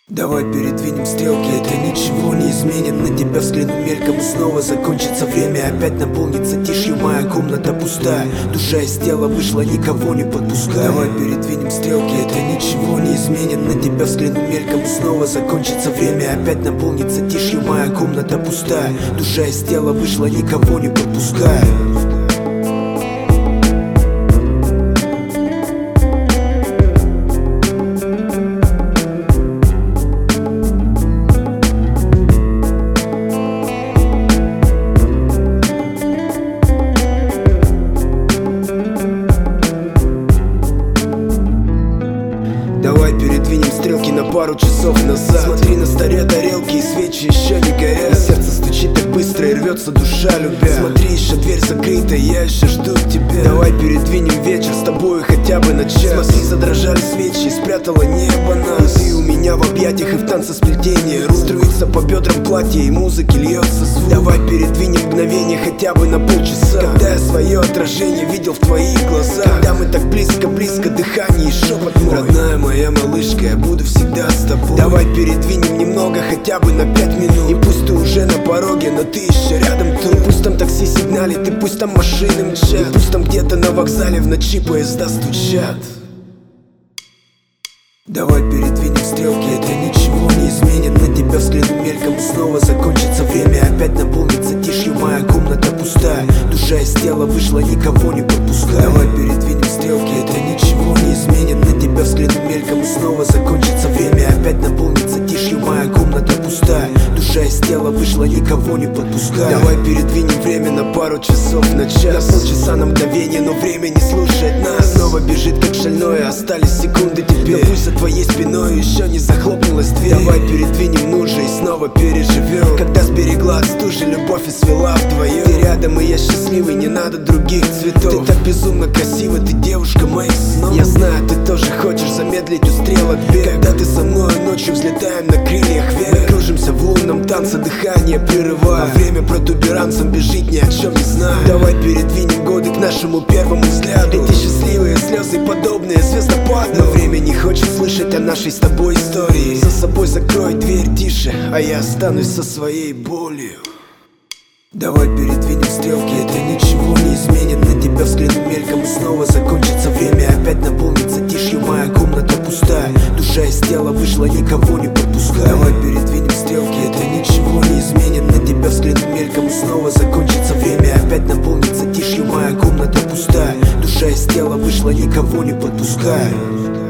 Давай передвинем стрелки, это ничего не изменит. На тебя взгляну мельком и снова закончится время. Опять наполнится тишью, моя комната пустая. Душа из тела вышла, никого не подпускай. Давай передвинем стрелки, это ничего не изменит. На тебя взгляну мельком и снова закончится время. Опять наполнится тишью, моя комната пустая. Душа из тела вышла, никого не подпускай. Давай передвинем стрелки на пару часов назад. Смотри, на столе тарелки и свечи еще не горят. И сердце стучит так быстро и рвется душа, любя. Смотри, еще дверь закрыта, я еще жду тебя. Давай передвинем вечер с тобой хотя бы на час. Смотри, задрожали свечи и спрятало небо нас. Ты у меня в объятиях и в танце сплетение рук. Струится по бедрам платье и музыки льется звук. Давай передвинем мгновение хотя бы на полчаса. Когда я свое отражение видел в твоих глазах. Когда мы так близко-близко, дыхание и шепот мой. Родная моя малышка, я буду всегда с тобой. Давай передвинем немного, хотя бы на 5 минут. И пусть ты уже на пороге, но ты еще рядом тут. И пусть там такси сигналит, и пусть там машины мчат. И пусть там где-то на вокзале в ночи поезда стучат. Давай передвинем стрелки, это ничего не изменит. На тебя взгляну мельком и снова закончится время. Опять наполнится тишью, моя комната пустая. Душа из тела вышла, никого не подпускай. Давай передвинем стрелки, это ничего не изменит. На тебя взгляну мельком и снова закончится время. Опять наполнится тишью, моя комната пустая. Душа из тела вышла, никого не подпускай. Давай передвинем время на пару часов на час. На полчаса, на мгновение, но время не слушает нас. Снова бежит как шальное, остались секунды теперь. Но пусть за твоей спиной еще не захлопнулась дверь. Давай передвинем уже и снова переживем. Когда сберегла от стужи любовь и свела вдвоем. Ты рядом и я счастливый, не надо других цветов. Ты так безумно красива, ты девушка моих снов. Я знаю, ты тоже хочешь замедлить у стрелок бег. Когда ты со мной ночью взлетаем на крыльях вверх. Мы кружимся в лунном танце, дыхание прерывая. А время протуберанцем бежит, ни о чем не знаю. Давай передвинем годы к нашему первому взгляду. Эти счастливые слезы, подобные звездопаду. Но время не хочет слышать о нашей с тобой истории. За собой закрой дверь тише, а я останусь со своей болью. Давай передвинем стрелки, это ничего не изменит. На тебя взгляну мельком и снова закончится время. Опять наполнится тишью, моя комната пустая. Душа из тела вышла, никого не подпускай. Давай передвинем стрелки, это ничего не изменит. На тебя взгляну мельком и снова закончится время. Опять наполнится тишью, моя комната пустая. Душа из тела вышла, никого не подпускай.